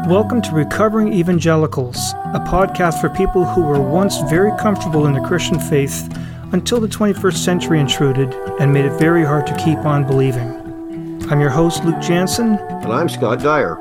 Welcome to Recovering Evangelicals, a podcast for people who were once very comfortable in the Christian faith until the 21st century intruded and made it very hard to keep on believing. I'm your host, Luke Jansen. And I'm Scott Dyer.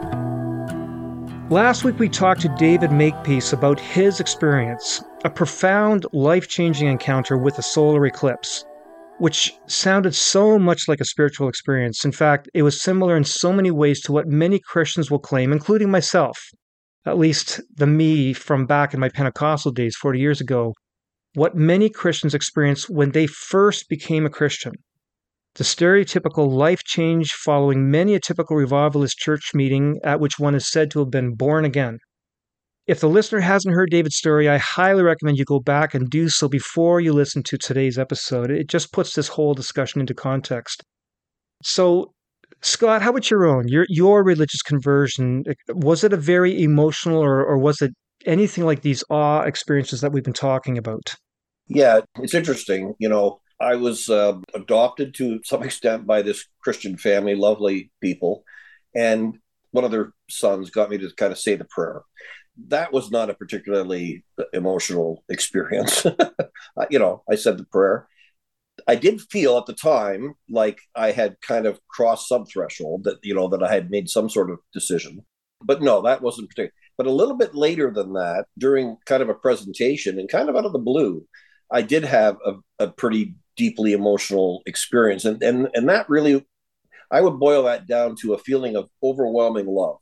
Last week we talked to David Makepeace about his experience, a profound, life-changing encounter with a solar eclipse, which sounded so much like a spiritual experience. In fact, it was similar in so many ways to what many Christians will claim, including myself, at least the me from back in my Pentecostal days 40 years ago, what many Christians experience when they first became a Christian. The stereotypical life change following many a typical revivalist church meeting at which one is said to have been born again. If the listener hasn't heard David's story, I highly recommend you go back and do so before you listen to today's episode. It just puts this whole discussion into context. So, Scott, how about your own? Your religious conversion, was it a very emotional or was it anything like these awe experiences that we've been talking about? Yeah, it's interesting. I was adopted to some extent by this Christian family, lovely people, and one of their sons got me to kind of say the prayer. That was not a particularly emotional experience. I said the prayer. I did feel at the time like I had kind of crossed some threshold that I had made some sort of decision. But no, that wasn't particular. But a little bit later than that, during kind of a presentation and kind of out of the blue, I did have a pretty deeply emotional experience. And that really, I would boil that down to a feeling of overwhelming love,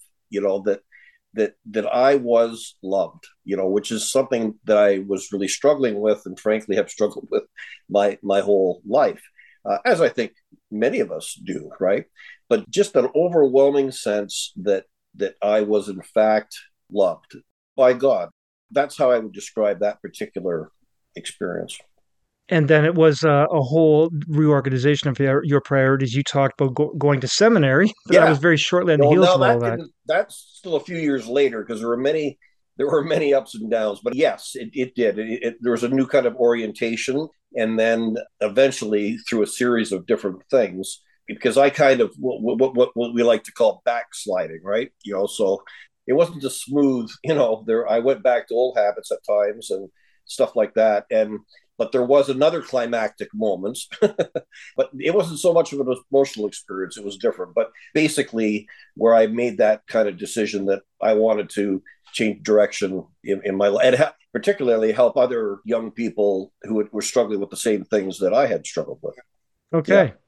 that I was loved, which is something that I was really struggling with and frankly have struggled with my whole life, as I think many of us do, right? But just an overwhelming sense that I was in fact loved by God. That's how I would describe that particular experience. And then it was a whole reorganization of your priorities. You talked about going to seminary, but that was very shortly on the heels of all that. That's still a few years later because there were many ups and downs. But yes, it did. There was a new kind of orientation, and then eventually through a series of different things, because I kind of what we like to call backsliding, right? So it wasn't just smooth. I went back to old habits at times and stuff like that, But there was another climactic moment, but it wasn't so much of an emotional experience. It was different. But basically, where I made that kind of decision that I wanted to change direction in my life, and particularly help other young people who were struggling with the same things that I had struggled with. Okay. Yeah.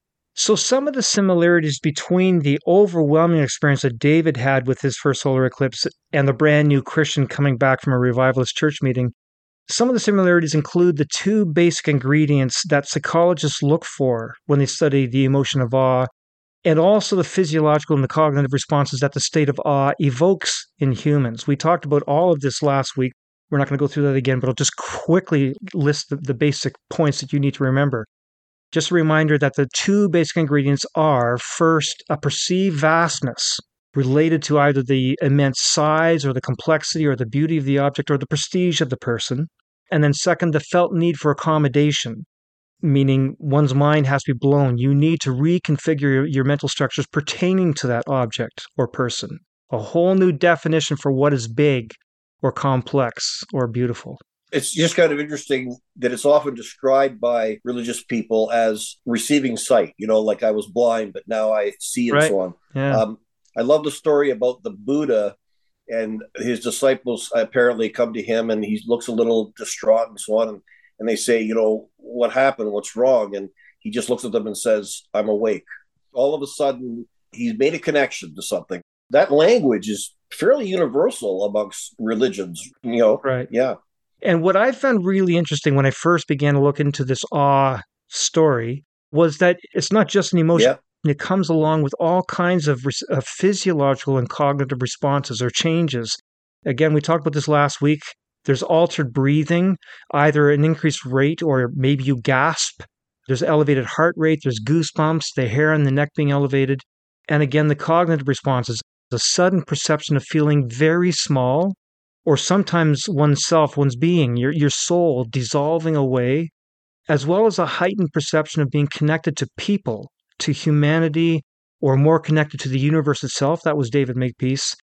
So some of the similarities between the overwhelming experience that David had with his first solar eclipse and the brand new Christian coming back from a revivalist church meeting, some of the similarities include the two basic ingredients that psychologists look for when they study the emotion of awe, and also the physiological and the cognitive responses that the state of awe evokes in humans. We talked about all of this last week. We're not going to go through that again, but I'll just quickly list the basic points that you need to remember. Just a reminder that the two basic ingredients are, first, a perceived vastness related to either the immense size or the complexity or the beauty of the object or the prestige of the person. And then second, the felt need for accommodation, meaning one's mind has to be blown. You need to reconfigure your mental structures pertaining to that object or person. A whole new definition for what is big or complex or beautiful. It's just kind of interesting that it's often described by religious people as receiving sight, like I was blind, but now I see and so on. Yeah. I love the story about the Buddha and his disciples apparently come to him and he looks a little distraught and so on. And they say, what happened? What's wrong? And he just looks at them and says, I'm awake. All of a sudden, he's made a connection to something. That language is fairly universal amongst religions, Right. Yeah. And what I found really interesting when I first began to look into this awe story was that it's not just an emotion. Yeah. It comes along with all kinds of physiological and cognitive responses or changes. Again, we talked about this last week. There's altered breathing, either an increased rate or maybe you gasp. There's elevated heart rate. There's goosebumps, the hair on the neck being elevated. And again, the cognitive responses, the sudden perception of feeling very small, or sometimes oneself, one's being, your soul dissolving away, as well as a heightened perception of being connected to people, to humanity, or more connected to the universe itself. That was David Makepeace.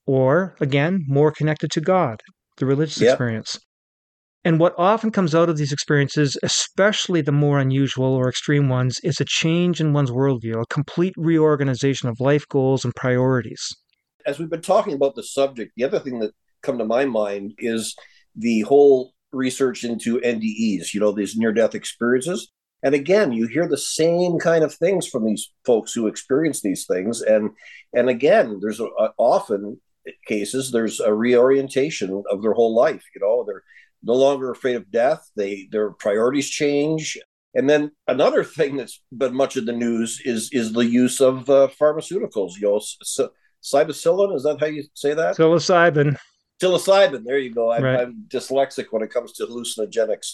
or, again, more connected to God, the religious Yeah. experience. And what often comes out of these experiences, especially the more unusual or extreme ones, is a change in one's worldview, a complete reorganization of life goals and priorities. As we've been talking about the subject, the other thing that come to my mind is the whole research into NDEs, these near-death experiences. And again, you hear the same kind of things from these folks who experience these things. And again, there's often cases, there's a reorientation of their whole life. They're no longer afraid of death. Their priorities change. And then another thing that's been much of the news is the use of pharmaceuticals. Psilocybin, is that how you say that? Psilocybin. Psilocybin, there you go. Right. I'm dyslexic when it comes to hallucinogenics.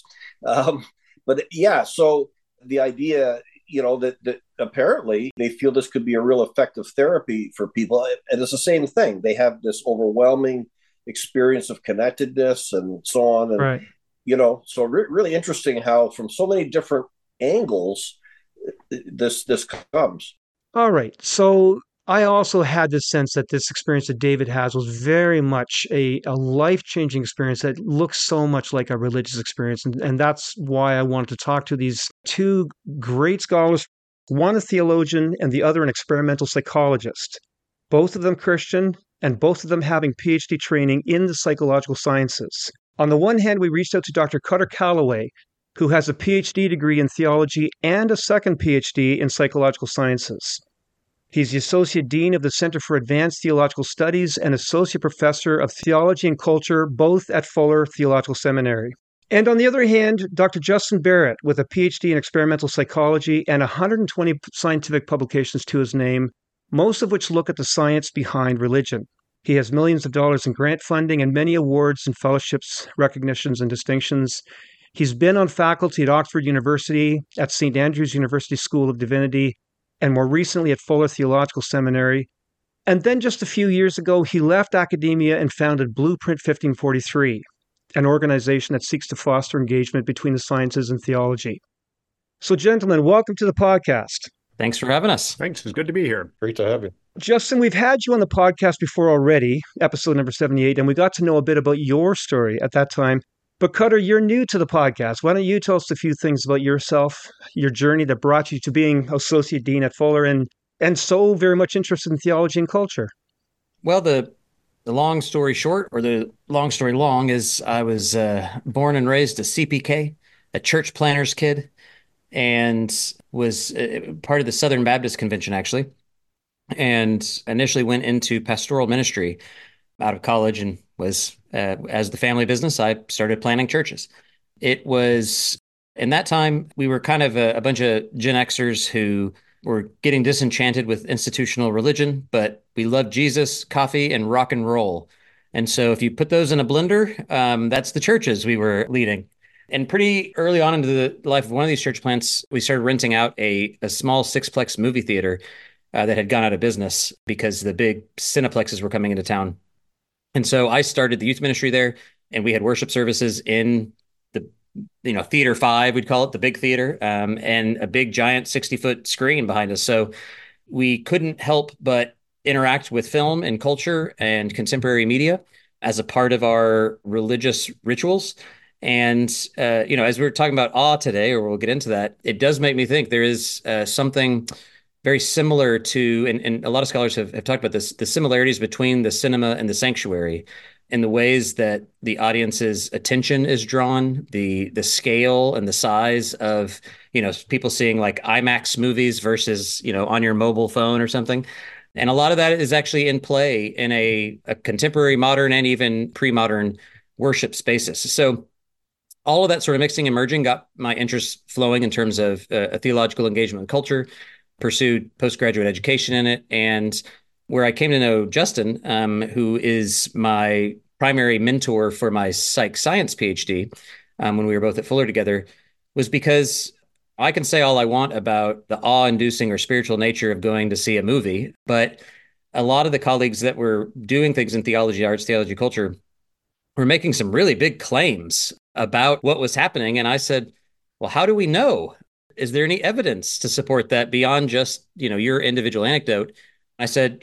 But yeah, so the idea, that apparently they feel this could be a real effective therapy for people. And it's the same thing. They have this overwhelming experience of connectedness and so on. And, right. So really interesting how from so many different angles this comes. All right. So I also had this sense that this experience that David has was very much a life-changing experience that looks so much like a religious experience. And that's why I wanted to talk to these two great scholars, one a theologian and the other an experimental psychologist, both of them Christian and both of them having PhD training in the psychological sciences. On the one hand, we reached out to Dr. Cutter Callaway, who has a PhD degree in theology and a second PhD in psychological sciences. He's the Associate Dean of the Center for Advanced Theological Studies and Associate Professor of Theology and Culture, both at Fuller Theological Seminary. And on the other hand, Dr. Justin Barrett, with a PhD in experimental psychology and 120 scientific publications to his name, most of which look at the science behind religion. He has millions of dollars in grant funding and many awards and fellowships, recognitions, and distinctions. He's been on faculty at Oxford University, at St. Andrews University School of Divinity, and more recently at Fuller Theological Seminary. And then just a few years ago, he left academia and founded Blueprint 1543, an organization that seeks to foster engagement between the sciences and theology. So, gentlemen, welcome to the podcast. Thanks for having us. Thanks. It's good to be here. Great to have you. Justin, we've had you on the podcast before already, episode number 78, and we got to know a bit about your story at that time. But Cutter, you're new to the podcast. Why don't you tell us a few things about yourself, your journey that brought you to being Associate Dean at Fuller and so very much interested in theology and culture? Well, the long story short, or the long story long, is I was born and raised a CPK, a church planter's kid, and was part of the Southern Baptist Convention, actually, and initially went into pastoral ministry out of college and was, as the family business, I started planning churches. It was, in that time, we were kind of a bunch of Gen Xers who were getting disenchanted with institutional religion, but we loved Jesus, coffee, and rock and roll. And so if you put those in a blender, that's the churches we were leading. And pretty early on into the life of one of these church plants, we started renting out a small sixplex movie theater that had gone out of business because the big cineplexes were coming into town. And so I started the youth ministry there, and we had worship services in the, Theater 5, we'd call it, the big theater, and a big giant 60-foot screen behind us. So we couldn't help but interact with film and culture and contemporary media as a part of our religious rituals. And, as we were talking about awe today, or we'll get into that, it does make me think there is something very similar to, and a lot of scholars have talked about this, the similarities between the cinema and the sanctuary in the ways that the audience's attention is drawn, the scale and the size of, people seeing like IMAX movies versus, on your mobile phone or something. And a lot of that is actually in play in a contemporary, modern, and even pre-modern worship spaces. So all of that sort of mixing and merging got my interest flowing in terms of a theological engagement in culture, pursued postgraduate education in it. And where I came to know Justin, who is my primary mentor for my psych science PhD, when we were both at Fuller together, was because I can say all I want about the awe-inducing or spiritual nature of going to see a movie, but a lot of the colleagues that were doing things in theology, arts, theology, culture, were making some really big claims about what was happening. And I said, well, how do we know? Is there any evidence to support that beyond just, your individual anecdote? I said,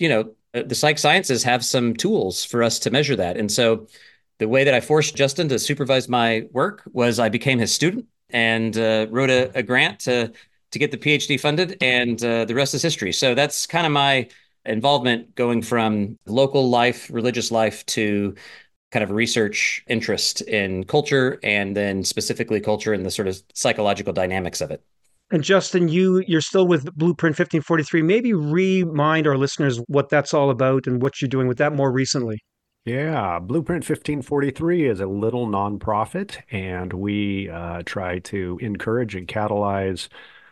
the psych sciences have some tools for us to measure that. And so the way that I forced Justin to supervise my work was I became his student and wrote a grant to get the PhD funded, and the rest is history. So that's kind of my involvement going from local life, religious life, to kind of research interest in culture, and then specifically culture and the sort of psychological dynamics of it. And Justin, you're still with Blueprint 1543. Maybe remind our listeners what that's all about and what you're doing with that more recently. Yeah, Blueprint 1543 is a little nonprofit, and we try to encourage and catalyze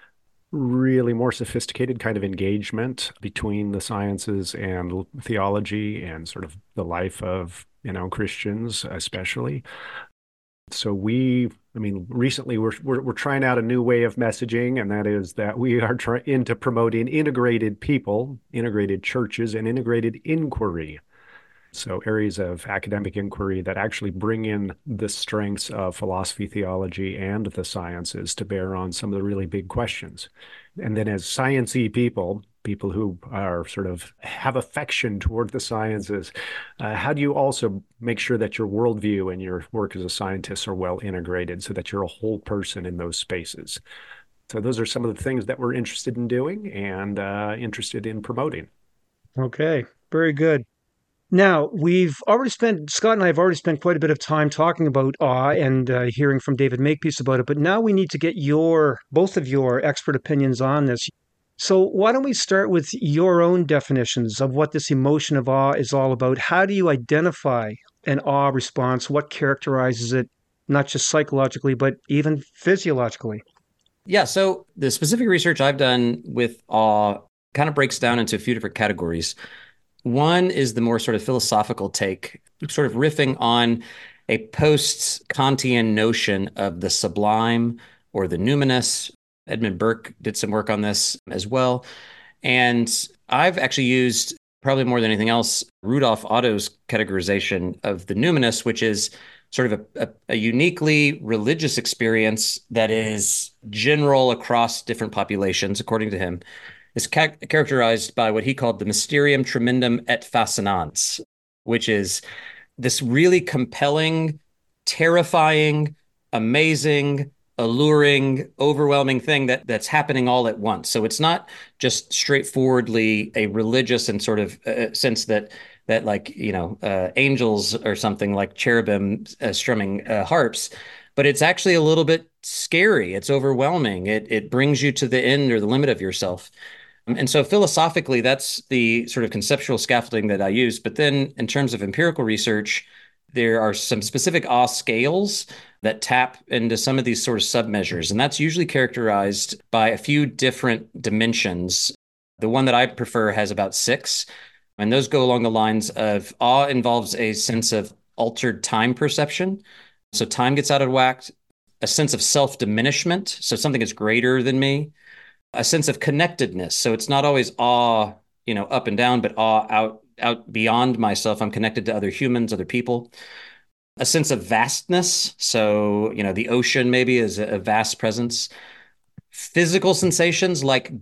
really more sophisticated kind of engagement between the sciences and theology and sort of the life of, Christians especially. So recently we're trying out a new way of messaging, and that is that we are into promoting integrated people, integrated churches, and integrated inquiry. So areas of academic inquiry that actually bring in the strengths of philosophy, theology, and the sciences to bear on some of the really big questions. And then as sciencey people who are sort of have affection toward the sciences, how do you also make sure that your worldview and your work as a scientist are well integrated so that you're a whole person in those spaces? So those are some of the things that we're interested in doing and interested in promoting. Okay, very good. Now, Scott and I have already spent quite a bit of time talking about awe and hearing from David Makepeace about it, but now we need to get both of your expert opinions on this. So why don't we start with your own definitions of what this emotion of awe is all about? How do you identify an awe response? What characterizes it, not just psychologically, but even physiologically? Yeah, so the specific research I've done with awe kind of breaks down into a few different categories. One is the more sort of philosophical take, sort of riffing on a post-Kantian notion of the sublime or the numinous. Edmund Burke did some work on this as well. And I've actually used, probably more than anything else, Rudolf Otto's categorization of the numinous, which is sort of a uniquely religious experience that is general across different populations, according to him, is characterized by what he called the mysterium tremendum et fascinans, which is this really compelling, terrifying, amazing, alluring, overwhelming thing that's happening all at once. So it's not just straightforwardly a religious and sort of sense that like angels or something like cherubim strumming harps, but it's actually a little bit scary. It's overwhelming. It brings you to the end or the limit of yourself. And so philosophically, that's the sort of conceptual scaffolding that I use. But then in terms of empirical research, there are some specific awe scales that tap into some of these sort of submeasures. And that's usually characterized by a few different dimensions. The one that I prefer has about 6. And those go along the lines of awe involves a sense of altered time perception. So time gets out of whack, a sense of self-diminishment. So something is greater than me, a sense of connectedness. So it's not always awe, up and down, but awe out beyond myself. I'm connected to other humans, other people. A sense of vastness. So, the ocean maybe is a vast presence. Physical sensations like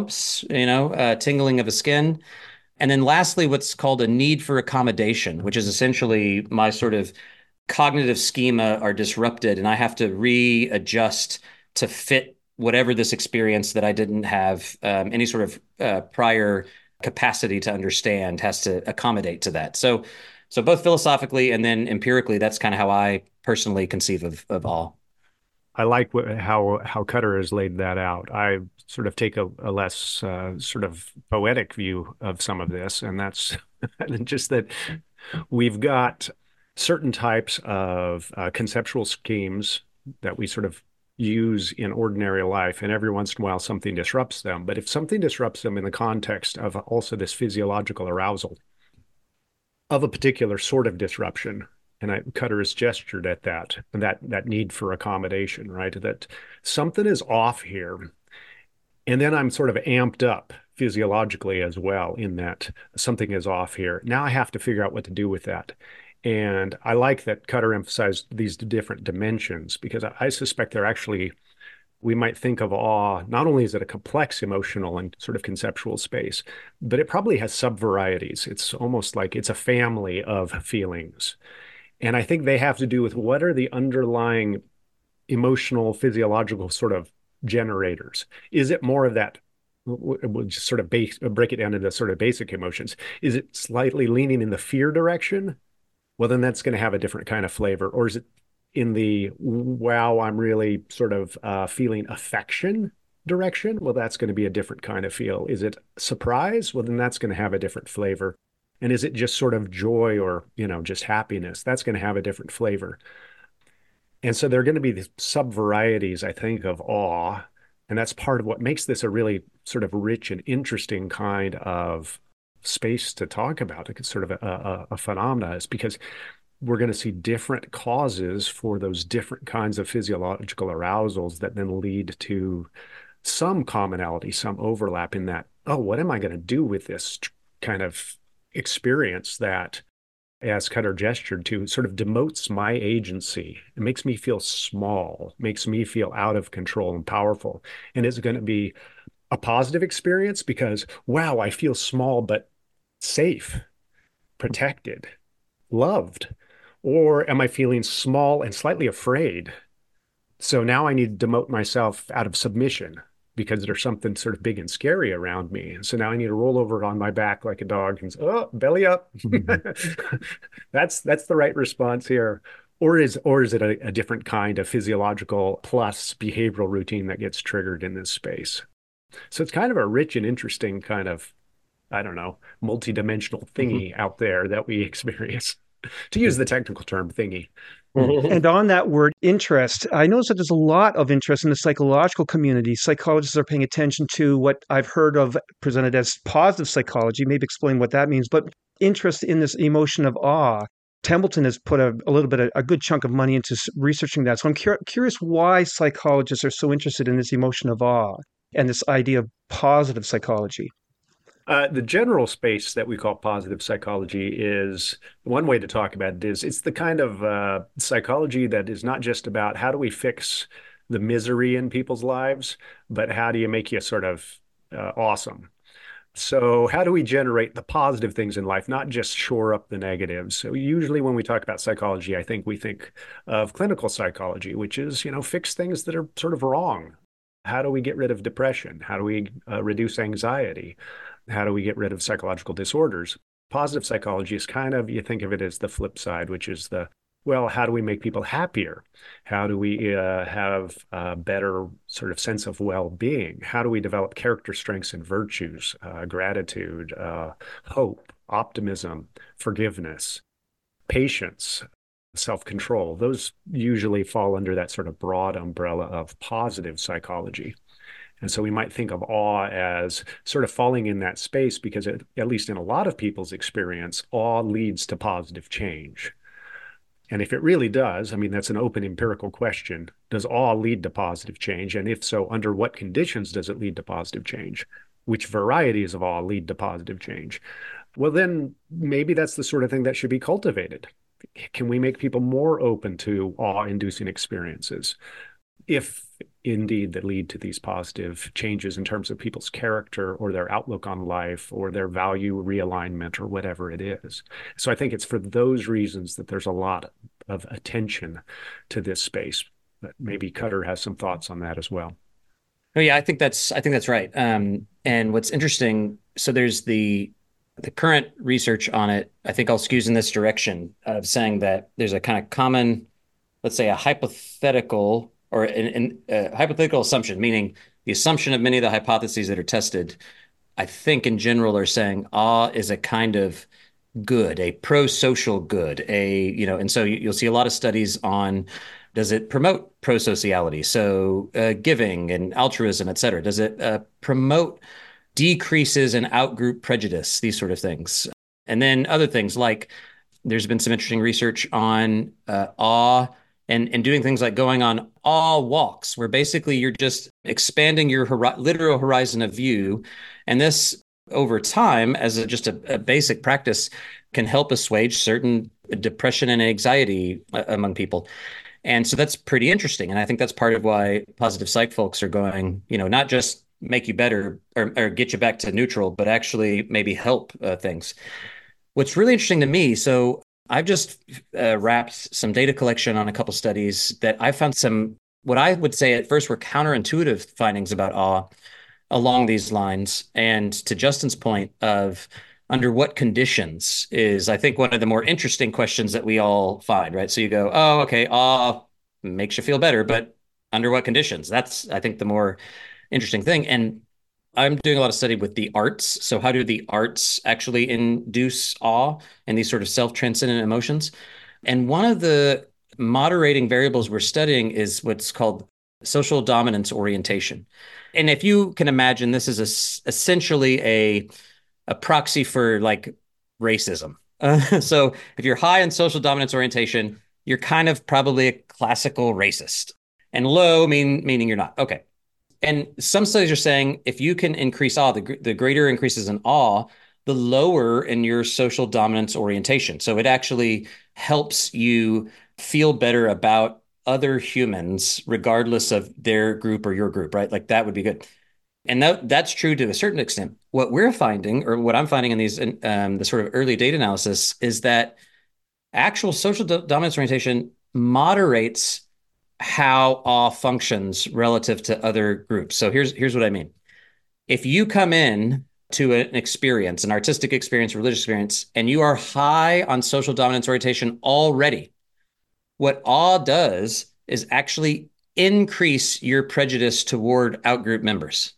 goosebumps, tingling of the skin. And then lastly, what's called a need for accommodation, which is essentially my sort of cognitive schema are disrupted and I have to readjust to fit whatever this experience that I didn't have any sort of prior capacity to understand has to accommodate to that. So both philosophically and then empirically, that's kind of how I personally conceive of awe. I like how Cutter has laid that out. I sort of take a less sort of poetic view of some of this, and that's just that we've got certain types of conceptual schemes that we sort of use in ordinary life, and every once in a while something disrupts them. But if something disrupts them in the context of also this physiological arousal of a particular sort of disruption, and Cutter has gestured at that need for accommodation, right? That something is off here. And then I'm sort of amped up physiologically as well in that something is off here. Now I have to figure out what to do with that. And I like that Cutter emphasized these different dimensions because I suspect they're actually We might think of awe, not only is it a complex emotional and sort of conceptual space, but it probably has sub-varieties. It's almost like it's a family of feelings. And I think they have to do with what are the underlying emotional, physiological sort of generators? Is it more of that? We'll just sort of break it down into sort of basic emotions. Is it slightly leaning in the fear direction? Well, then that's going to have a different kind of flavor. Or is it in the, wow, I'm really sort of feeling affection direction? Well, that's going to be a different kind of feel. Is it surprise? Well, then that's going to have a different flavor. And is it just sort of joy or, just happiness? That's going to have a different flavor. And so there are going to be these sub-varieties, I think, of awe. And that's part of what makes this a really sort of rich and interesting kind of space to talk about. It's sort of a phenomena, is because we're going to see different causes for those different kinds of physiological arousals that then lead to some commonality, some overlap in that, oh, what am I going to do with this kind of experience that, as Cutter gestured to, sort of demotes my agency. It makes me feel small, makes me feel out of control and powerful. And is it going to be a positive experience because, wow, I feel small, but safe, protected, loved? Or am I feeling small and slightly afraid? So now I need to demote myself out of submission because there's something sort of big and scary around me. And so now I need to roll over on my back like a dog and say, oh, belly up. That's the right response here. Or is it a different kind of physiological plus behavioral routine that gets triggered in this space? So it's kind of a rich and interesting kind of, I don't know, multidimensional thingy out there that we experience, to use the technical term, thingy. And on that word interest, I notice that there's a lot of interest in the psychological community. Psychologists are paying attention to what I've heard of presented as positive psychology. Maybe explain what that means, but interest in this emotion of awe. Templeton has put a little bit, a good chunk of money into researching that. So I'm curious why psychologists are so interested in this emotion of awe and this idea of positive psychology. The general space that we call positive psychology is one way to talk about it is it's the kind of psychology that is not just about how do we fix the misery in people's lives, but how do you make you sort of awesome? So how do we generate the positive things in life, not just shore up the negatives? So usually when we talk about psychology, I think we think of clinical psychology, which is, fix things that are sort of wrong. How do we get rid of depression? How do we reduce anxiety? How do we get rid of psychological disorders? Positive psychology is kind of, you think of it as the flip side, which is how do we make people happier? How do we have a better sort of sense of well-being? How do we develop character strengths and virtues, gratitude, hope, optimism, forgiveness, patience, self-control? Those usually fall under that sort of broad umbrella of positive psychology. And so we might think of awe as sort of falling in that space because at least in a lot of people's experience, awe leads to positive change. And if it really does, I mean, that's an open empirical question. Does awe lead to positive change? And if so, under what conditions does it lead to positive change? Which varieties of awe lead to positive change? Well, then maybe that's the sort of thing that should be cultivated. Can we make people more open to awe-inducing experiences? If indeed that lead to these positive changes in terms of people's character or their outlook on life or their value realignment or whatever it is. So I think it's for those reasons that there's a lot of attention to this space. But maybe Cutter has some thoughts on that as well. Oh yeah, I think that's right. And what's interesting, so there's the current research on it, I think all skews in this direction of saying that there's a kind of common, let's say a hypothetical or a hypothetical assumption, meaning the assumption of many of the hypotheses that are tested, I think in general are saying awe is a kind of good, a pro-social good, and so you'll see a lot of studies on, does it promote pro-sociality? So giving and altruism, et cetera. Does it promote decreases in out-group prejudice, these sort of things? And then other things like there's been some interesting research on awe and doing things like going on awe walks, where basically you're just expanding your literal horizon of view. And this, over time, as just a basic practice, can help assuage certain depression and anxiety among people. And so that's pretty interesting. And I think that's part of why positive psych folks are going, not just make you better or get you back to neutral, but actually maybe help things. What's really interesting to me, so I've just wrapped some data collection on a couple studies that I found some, what I would say at first were counterintuitive findings about awe along these lines. And to Justin's point of under what conditions is, I think, one of the more interesting questions that we all find, right? So you go, oh, okay, awe makes you feel better, but under what conditions? That's, I think, the more interesting thing. And I'm doing a lot of study with the arts. So how do the arts actually induce awe and these sort of self-transcendent emotions? And one of the moderating variables we're studying is what's called social dominance orientation. And if you can imagine, this is essentially a proxy for like racism. So if you're high in social dominance orientation, you're kind of probably a classical racist, and low meaning you're not. Okay. And some studies are saying if you can increase awe, the greater increases in awe, the lower in your social dominance orientation. So it actually helps you feel better about other humans, regardless of their group or your group, right? Like that would be good. And that's true to a certain extent. What we're finding, or what I'm finding in these the sort of early data analysis, is that actual social dominance orientation moderates how awe functions relative to other groups. So here's what I mean. If you come in to an experience, an artistic experience, religious experience, and you are high on social dominance orientation already, what awe does is actually increase your prejudice toward outgroup members.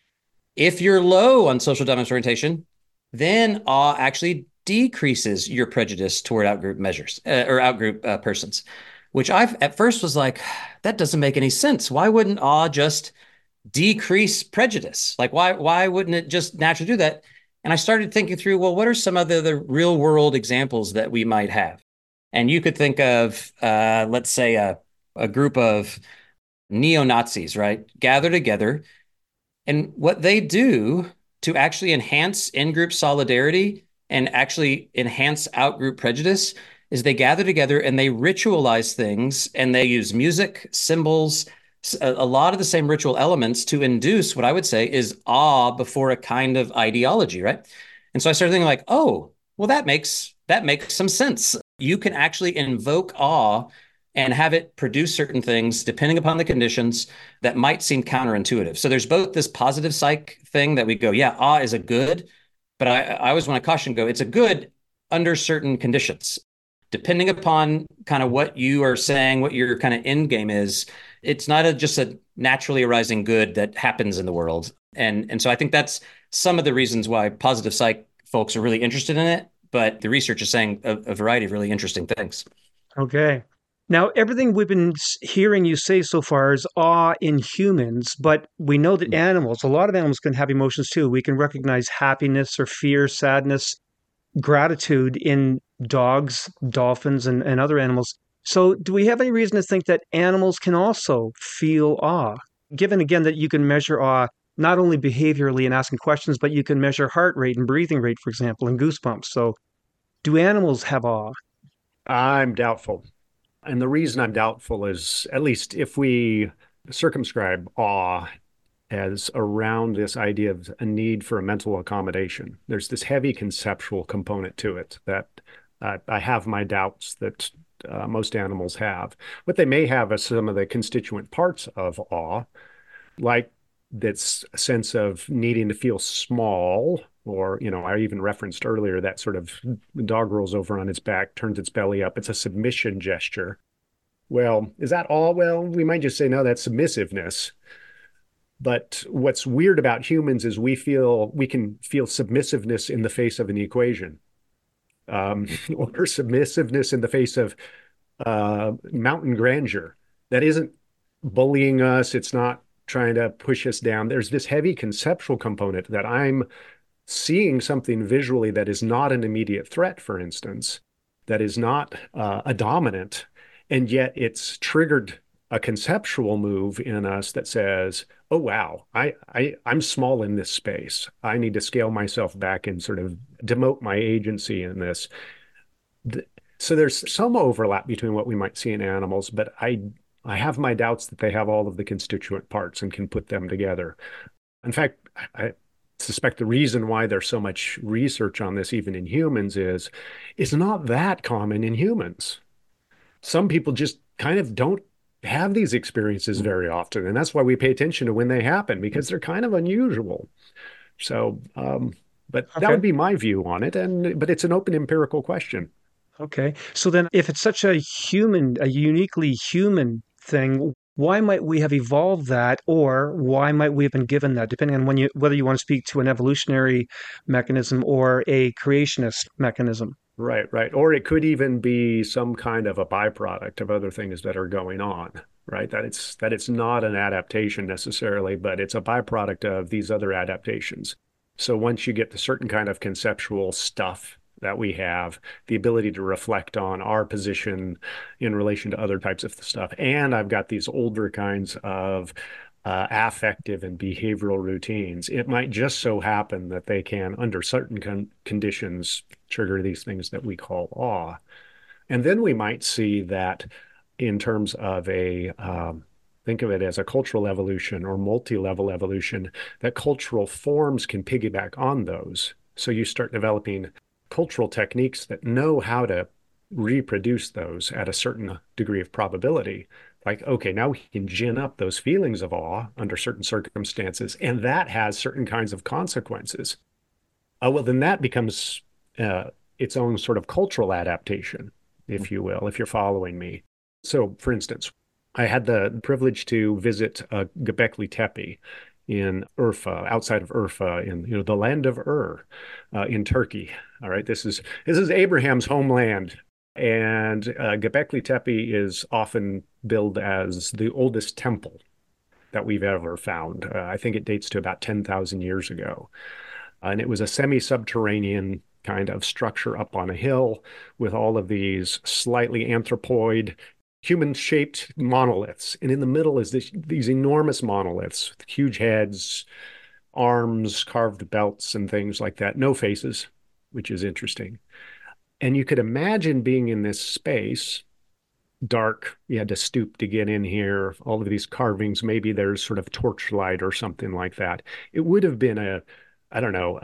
If you're low on social dominance orientation, then awe actually decreases your prejudice toward outgroup measures or outgroup persons, which I at first was like, that doesn't make any sense. Why wouldn't awe just decrease prejudice? Like, why wouldn't it just naturally do that? And I started thinking through, well, what are some of the real world examples that we might have? And you could think of, let's say, a group of neo-Nazis, right? Gather together. And what they do to actually enhance in-group solidarity and actually enhance out-group prejudice is they gather together and they ritualize things, and they use music, symbols, a lot of the same ritual elements to induce what I would say is awe before a kind of ideology, right? And so I started thinking like, oh, well, that makes some sense. You can actually invoke awe and have it produce certain things depending upon the conditions that might seem counterintuitive. So there's both this positive psych thing that we go, yeah, awe is a good, but I always want to caution, go, it's a good under certain conditions. Depending upon kind of what you are saying, what your kind of end game is, it's not just a naturally arising good that happens in the world. And so I think that's some of the reasons why positive psych folks are really interested in it. But the research is saying a variety of really interesting things. Okay. Now, everything we've been hearing you say so far is awe in humans, but we know that animals, a lot of animals can have emotions too. We can recognize happiness or fear, sadness, gratitude in dogs, dolphins, and other animals. So, do we have any reason to think that animals can also feel awe? Given again that you can measure awe not only behaviorally in asking questions, but you can measure heart rate and breathing rate, for example, and goosebumps. So, do animals have awe? I'm doubtful. And the reason I'm doubtful is, at least if we circumscribe awe as around this idea of a need for a mental accommodation, there's this heavy conceptual component to it that I have my doubts that most animals have. What they may have is some of the constituent parts of awe, like this sense of needing to feel small, or, I even referenced earlier that sort of the dog rolls over on its back, turns its belly up. It's a submission gesture. Well, is that all? Well, we might just say, no, that's submissiveness. But what's weird about humans is we can feel submissiveness in the face of an equation, or submissiveness in the face of mountain grandeur. That isn't bullying us. It's not trying to push us down. There's this heavy conceptual component that I'm seeing something visually that is not an immediate threat, for instance, that is not a dominant, and yet it's triggered a conceptual move in us that says, oh, wow, I'm small in this space. I need to scale myself back and sort of demote my agency in this. So there's some overlap between what we might see in animals, but I have my doubts that they have all of the constituent parts and can put them together. In fact, I suspect the reason why there's so much research on this, even in humans, is it's not that common in humans. Some people just kind of don't have these experiences very often, and that's why we pay attention to when they happen because they're kind of unusual. So, but that Okay. would be my view on it, but it's an open empirical question. Okay. So then, if it's such a uniquely human thing, why might we have evolved that, or why might we have been given that, depending on whether you want to speak to an evolutionary mechanism or a creationist mechanism? Right, right. Or it could even be some kind of a byproduct of other things that are going on, right? That it's not an adaptation necessarily, but it's a byproduct of these other adaptations. So once you get the certain kind of conceptual stuff that we have, the ability to reflect on our position in relation to other types of stuff, and I've got these older kinds of affective and behavioral routines. It might just so happen that they can, under certain conditions, trigger these things that we call awe. And then we might see that in terms of think of it as a cultural evolution or multi-level evolution, that cultural forms can piggyback on those. So you start developing cultural techniques that know how to reproduce those at a certain degree of probability. Like, okay, now we can gin up those feelings of awe under certain circumstances, and that has certain kinds of consequences. Well, then that becomes its own sort of cultural adaptation, if you will, if you're following me. So, for instance, I had the privilege to visit Göbekli Tepe in Urfa, outside of Urfa, in the land of Ur, in Turkey. All right, this is Abraham's homeland, and Göbekli Tepe is often billed as the oldest temple that we've ever found. I think it dates to about 10,000 years ago. And it was a semi-subterranean kind of structure up on a hill with all of these slightly anthropoid, human-shaped monoliths. And in the middle is these enormous monoliths with huge heads, arms, carved belts, and things like that. No faces, which is interesting. And you could imagine being in this space, dark. You had to stoop to get in here. All of these carvings, maybe there's sort of torchlight or something like that. It would have been I don't know,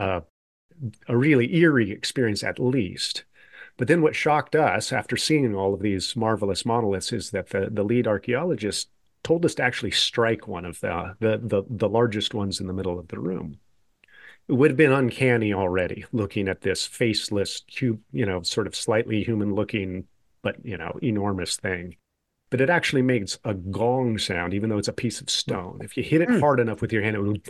a really eerie experience at least. But then what shocked us after seeing all of these marvelous monoliths is that the lead archaeologist told us to actually strike one of the largest ones in the middle of the room. It would have been uncanny already looking at this faceless, sort of slightly human looking, but, enormous thing. But it actually makes a gong sound, even though it's a piece of stone. If you hit it hard enough with your hand, it would.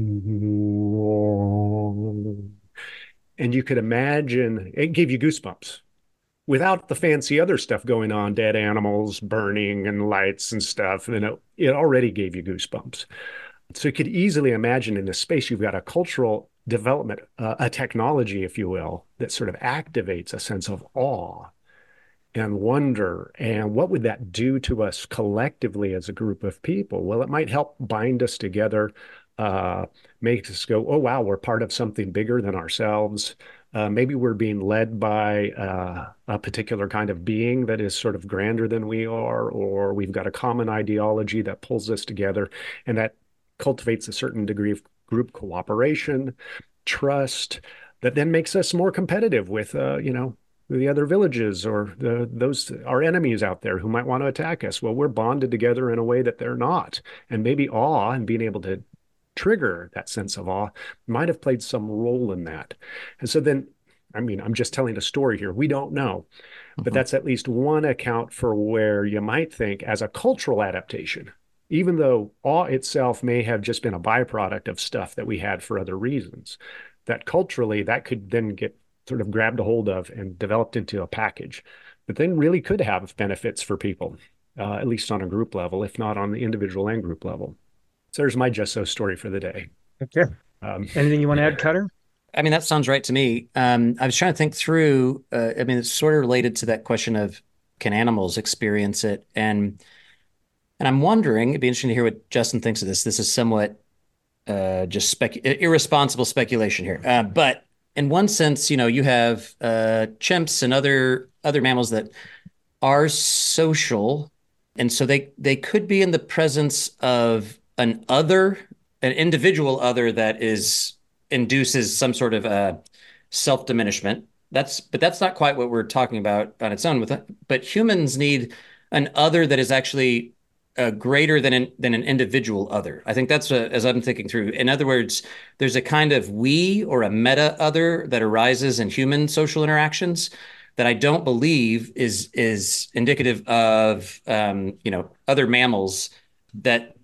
And you could imagine it gave you goosebumps without the fancy other stuff going on, dead animals burning and lights and stuff. And it already gave you goosebumps. So you could easily imagine in this space, you've got a cultural development, a technology, if you will, that sort of activates a sense of awe and wonder. And what would that do to us collectively as a group of people? Well, it might help bind us together, make us go, oh, wow, we're part of something bigger than ourselves. Maybe we're being led by a particular kind of being that is sort of grander than we are, or we've got a common ideology that pulls us together and that cultivates a certain degree of group cooperation, trust, that then makes us more competitive with, the other villages or those our enemies out there who might want to attack us. Well, we're bonded together in a way that they're not, and maybe awe and being able to trigger that sense of awe might have played some role in that. And so then, I mean, I'm just telling a story here. We don't know, but that's at least one account for where you might think as a cultural adaptation, even though awe itself may have just been a byproduct of stuff that we had for other reasons, that culturally that could then get sort of grabbed a hold of and developed into a package, but then really could have benefits for people, at least on a group level, if not on the individual and group level. So there's my just so story for the day. Okay. Anything you want to add, Cutter? I mean, that sounds right to me. I was trying to think through, I mean, it's sort of related to that question of can animals experience it? And I'm wondering, it'd be interesting to hear what Justin thinks of this. This is somewhat just irresponsible speculation here. But in one sense, you have chimps and other other mammals that are social, and so they could be in the presence of an individual other that is induces some sort of self-diminishment. But that's not quite what we're talking about on its own with it. But humans need an other that is actually greater than an individual other. I think that's as I'm thinking through. In other words, there's a kind of we or a meta other that arises in human social interactions that I don't believe is indicative of other mammals that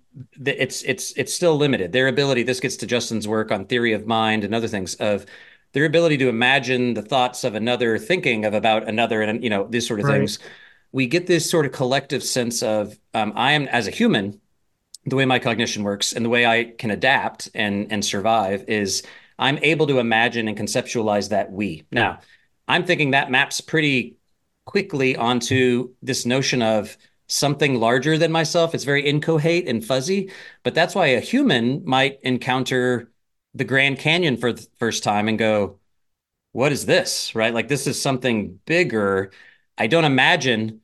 it's still limited. Their ability, this gets to Justin's work on theory of mind and other things, of their ability to imagine the thoughts of another, thinking of about another, and these sort of Right. things. We get this sort of collective sense of I am, as a human, the way my cognition works and the way I can adapt and survive is I'm able to imagine and conceptualize that we. Now, I'm thinking that maps pretty quickly onto this notion of something larger than myself. It's very inchoate and fuzzy, but that's why a human might encounter the Grand Canyon for the first time and go, what is this? Right? Like, this is something bigger. I don't imagine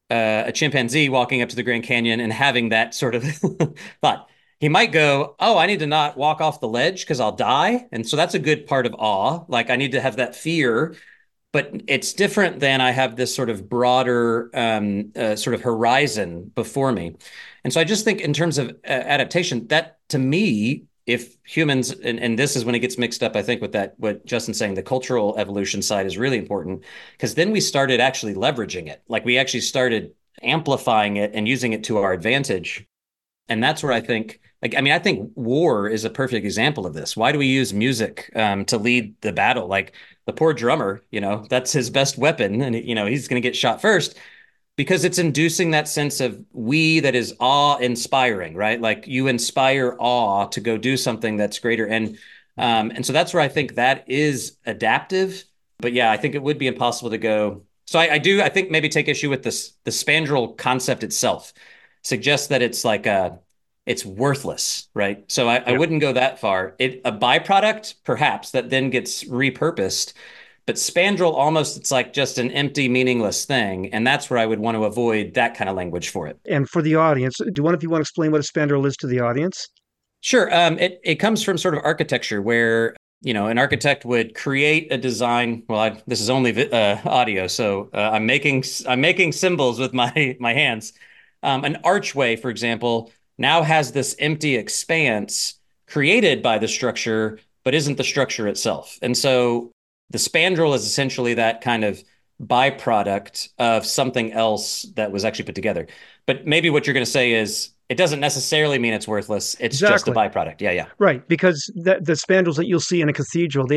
a chimpanzee walking up to the Grand Canyon and having that sort of thought. He might go, oh, I need to not walk off the ledge because I'll die. And so that's a good part of awe. Like, I need to have that fear, but it's different than I have this sort of broader sort of horizon before me. And so I just think in terms of adaptation, that to me, if humans, and this is when it gets mixed up, I think, with that, what Justin's saying, the cultural evolution side is really important, because then we started actually leveraging it. Like, we actually started amplifying it and using it to our advantage. And that's where I think, like, I mean, I think war is a perfect example of this. Why do we use music to lead the battle? Like, the poor drummer, that's his best weapon, and he's going to get shot first because it's inducing that sense of we that is awe-inspiring, right? Like, you inspire awe to go do something that's greater, and so that's where I think that is adaptive. But yeah, I think it would be impossible to go. So I think maybe take issue with this. The spandrel concept itself suggests that it's like it's worthless, right? So I wouldn't go that far. A byproduct, perhaps, that then gets repurposed. But spandrel, almost, it's like just an empty, meaningless thing. And that's where I would want to avoid that kind of language for it. And for the audience, do one of you want to explain what a spandrel is to the audience? Sure. It comes from sort of architecture where, an architect would create a design. Well, this is only audio, so I'm making symbols with my hands. An archway, for example, now has this empty expanse created by the structure, but isn't the structure itself. And so the spandrel is essentially that kind of byproduct of something else that was actually put together. But maybe what you're going to say is it doesn't necessarily mean it's worthless. It's just a byproduct. Yeah. Right, because the spandrels that you'll see in a cathedral,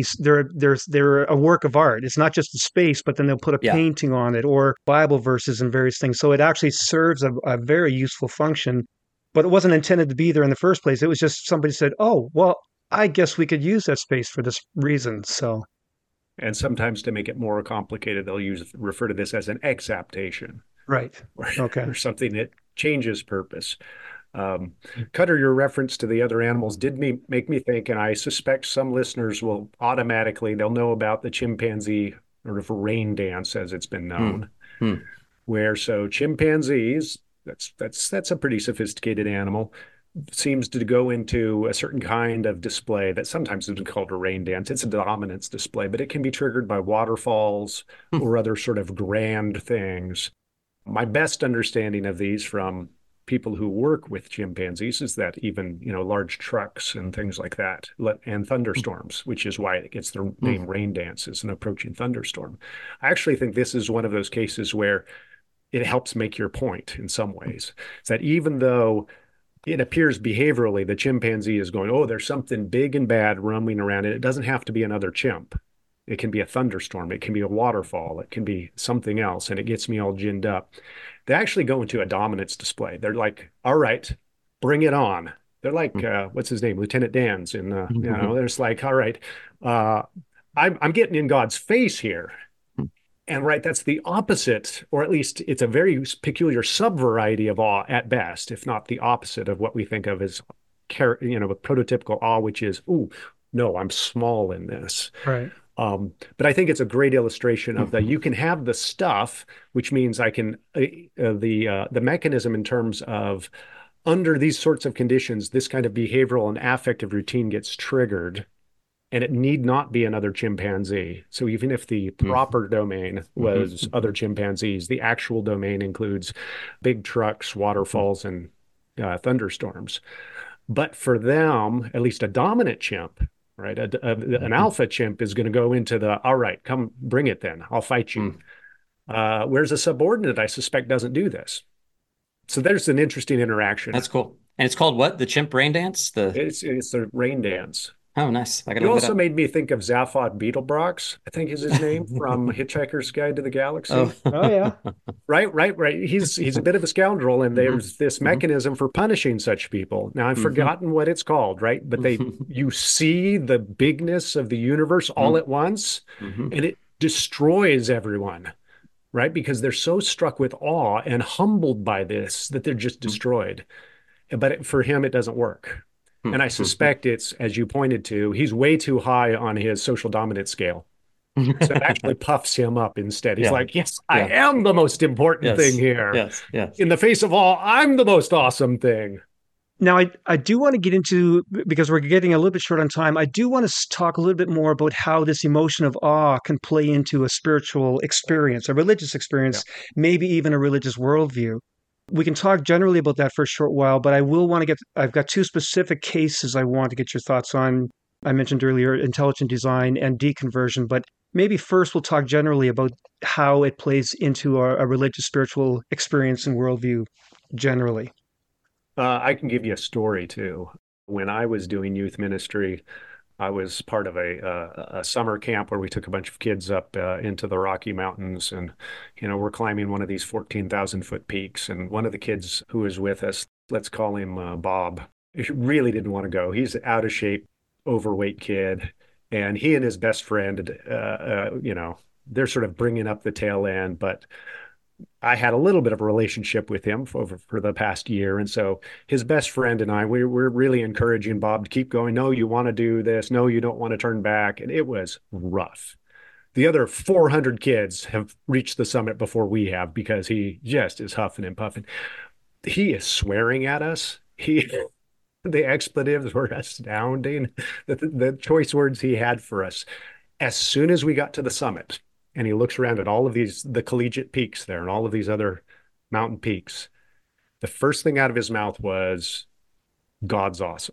they're a work of art. It's not just the space, but then they'll put a painting on it or Bible verses and various things. So it actually serves a very useful function, but it wasn't intended to be there in the first place. It was just somebody said, oh, well, I guess we could use that space for this reason. So. And sometimes, to make it more complicated, they'll refer to this as an exaptation. Right. Okay. Or something that changes purpose. Cutter, your reference to the other animals did make me think, and I suspect some listeners will they'll know about the chimpanzee sort of rain dance, as it's been known, where chimpanzees, that's a pretty sophisticated animal, seems to go into a certain kind of display that sometimes has been called a rain dance. It's a dominance display, but it can be triggered by waterfalls or other sort of grand things. My best understanding of these from people who work with chimpanzees is that even, large trucks and things like that, and thunderstorms, which is why it gets the name rain dance, is an approaching thunderstorm. I actually think this is one of those cases where it helps make your point in some ways. It's that even though it appears behaviorally the chimpanzee is going, oh, there's something big and bad roaming around, and it doesn't have to be another chimp. It can be a thunderstorm. It can be a waterfall. It can be something else, and it gets me all ginned up. They actually go into a dominance display. They're like, all right, bring it on. They're like, what's his name? Lieutenant Dan's in, they're just like, all right, I'm getting in God's face here. And right, that's the opposite, or at least it's a very peculiar sub-variety of awe at best, if not the opposite of what we think of as, prototypical awe, which is, ooh, no, I'm small in this. Right. But I think it's a great illustration of you can have the stuff, which means I can the mechanism in terms of under these sorts of conditions, this kind of behavioral and affective routine gets triggered, and it need not be another chimpanzee. So even if the proper domain was other chimpanzees, the actual domain includes big trucks, waterfalls, and thunderstorms. But for them, at least a dominant chimp, right? An alpha chimp is going to go into all right, come bring it then. I'll fight you. Whereas a subordinate, I suspect, doesn't do this. So there's an interesting interaction. That's cool. And it's called what? The chimp rain dance? It's the rain dance. Oh, nice. It also made me think of Zaphod Beetlebrox, I think is his name, from Hitchhiker's Guide to the Galaxy. Oh yeah. Right. He's a bit of a scoundrel, and there's this mechanism for punishing such people. Now, I've forgotten what it's called, right? But you see the bigness of the universe all at once, and it destroys everyone, right? Because they're so struck with awe and humbled by this that they're just destroyed. But for him, it doesn't work. And I suspect it's, as you pointed to, he's way too high on his social dominance scale. So it actually puffs him up instead. He's like, yes, I am the most important thing here. Yes. In the face of all, I'm the most awesome thing. Now, I do want to get into, because we're getting a little bit short on time, I do want to talk a little bit more about how this emotion of awe can play into a spiritual experience, a religious experience, maybe even a religious worldview. We can talk generally about that for a short while, but I've got two specific cases I want to get your thoughts on. I mentioned earlier intelligent design and deconversion, but maybe first we'll talk generally about how it plays into a religious spiritual experience and worldview generally. I can give you a story too. When I was doing youth ministry, I was part of a summer camp where we took a bunch of kids up into the Rocky Mountains, and we're climbing one of these 14,000-foot peaks. And one of the kids who was with us, let's call him Bob, he really didn't want to go. He's an out of shape, overweight kid, and he and his best friend, they're sort of bringing up the tail end, but I had a little bit of a relationship with him for the past year. And so his best friend and I, we're really encouraging Bob to keep going. No, you want to do this. No, you don't want to turn back. And it was rough. The other 400 kids have reached the summit before we have, because he just is huffing and puffing. He is swearing at us. The expletives were astounding. The choice words he had for us. As soon as we got to the summit, and he looks around at all of the collegiate peaks there and all of these other mountain peaks, the first thing out of his mouth was, God's awesome.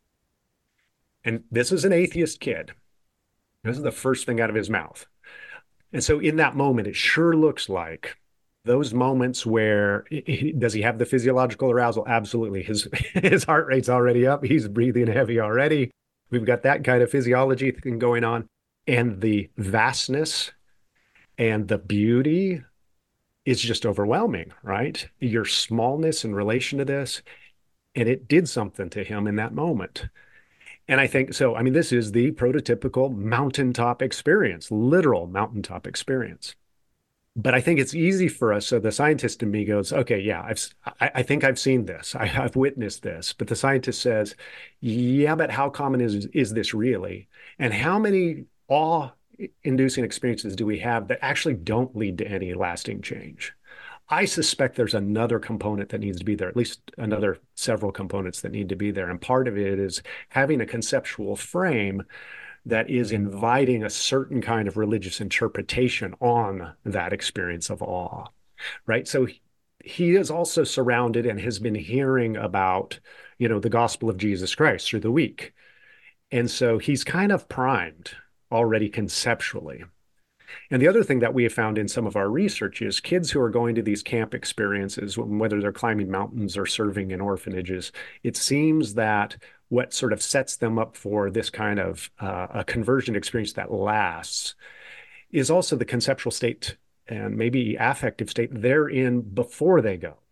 And this is an atheist kid. This is the first thing out of his mouth. And so in that moment, it sure looks like those moments where, does he have the physiological arousal? Absolutely. His heart rate's already up. He's breathing heavy already. We've got that kind of physiology thing going on. And the vastness and the beauty is just overwhelming, right? Your smallness in relation to this, and it did something to him in that moment. And I think, so, I mean, this is the prototypical mountaintop experience, literal mountaintop experience. But I think it's easy for us. So the scientist in me goes, okay, yeah, I think I've seen this. I've witnessed this. But the scientist says, yeah, but how common is this really? And how many awe-inducing experiences do we have that actually don't lead to any lasting change? I suspect there's another component that needs to be there, at least another several components that need to be there. And part of it is having a conceptual frame that is inviting a certain kind of religious interpretation on that experience of awe, right? So he is also surrounded and has been hearing about, the gospel of Jesus Christ through the week. And so he's kind of primed already conceptually. And the other thing that we have found in some of our research is kids who are going to these camp experiences, whether they're climbing mountains or serving in orphanages, it seems that what sort of sets them up for this kind of a conversion experience that lasts is also the conceptual state and maybe affective state they're in before they go.